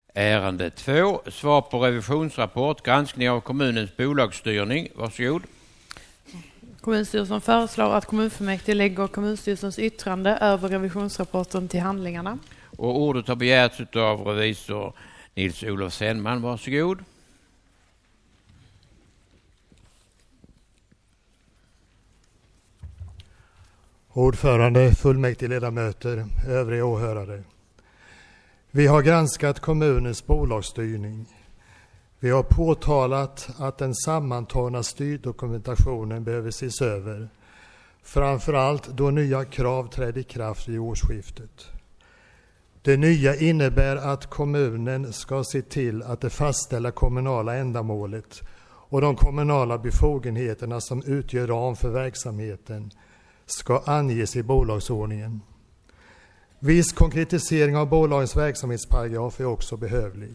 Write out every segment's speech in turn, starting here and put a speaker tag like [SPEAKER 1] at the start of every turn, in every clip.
[SPEAKER 1] Ärende 2. Svar på revisionsrapport. Granskning av kommunens bolagsstyrning. Varsågod.
[SPEAKER 2] Kommunstyrelsen föreslår att kommunfullmäktige lägger kommunstyrelsens yttrande över revisionsrapporten till handlingarna.
[SPEAKER 1] Och ordet har begärts av revisor Nils-Olof Sennman. Varsågod.
[SPEAKER 3] Ordförande, fullmäktigeledamöter, övriga åhörare. Vi har granskat kommunens bolagsstyrning. Vi har påtalat att den sammantagna styrdokumentationen behöver ses över. Framförallt då nya krav trädde i kraft vid årsskiftet. Det nya innebär att kommunen ska se till att det fastställa kommunala ändamålet och de kommunala befogenheterna som utgör ram för verksamheten ska anges i bolagsordningen. Viss konkretisering av bolagens verksamhetsparagraf är också behövlig.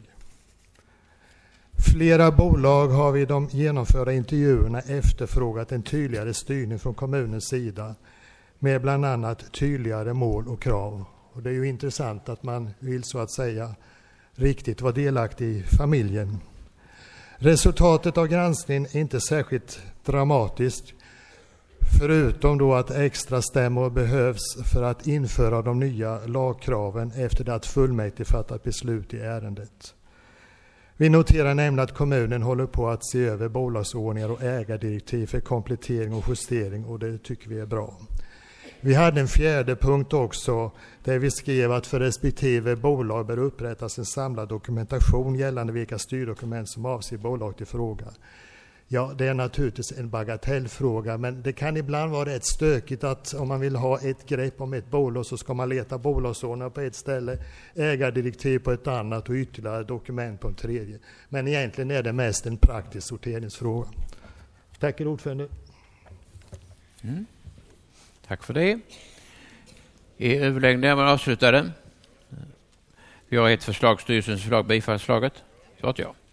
[SPEAKER 3] Flera bolag har vid de genomförda intervjuerna efterfrågat en tydligare styrning från kommunens sida med bland annat tydligare mål och krav. Och det är ju intressant att man vill så att säga riktigt vara delaktig i familjen. Resultatet av granskningen är inte särskilt dramatiskt, förutom då att extra stämmor behövs för att införa de nya lagkraven efter det att fullmäktige fattat beslut i ärendet. Vi noterar nämligen att kommunen håller på att se över bolagsordningar och ägardirektiv för komplettering och justering, och det tycker vi är bra. Vi hade en fjärde punkt också där vi skrev att för respektive bolag bör upprättas en samlad dokumentation gällande vilka styrdokument som avser bolag till fråga. Ja, det är naturligtvis en bagatellfråga, men det kan ibland vara rätt stökigt att om man vill ha ett grepp om ett bolag så ska man leta bolagsordningar på ett ställe, ägardirektiv på ett annat och ytterligare dokument på en tredje. Men egentligen är det mest en praktisk sorteringsfråga. Tack ordförande.
[SPEAKER 1] Tack för det. I överläggningen man avslutade. Vi har ett förslag, styrelsens förslag, bifallsförslaget. Så att ja.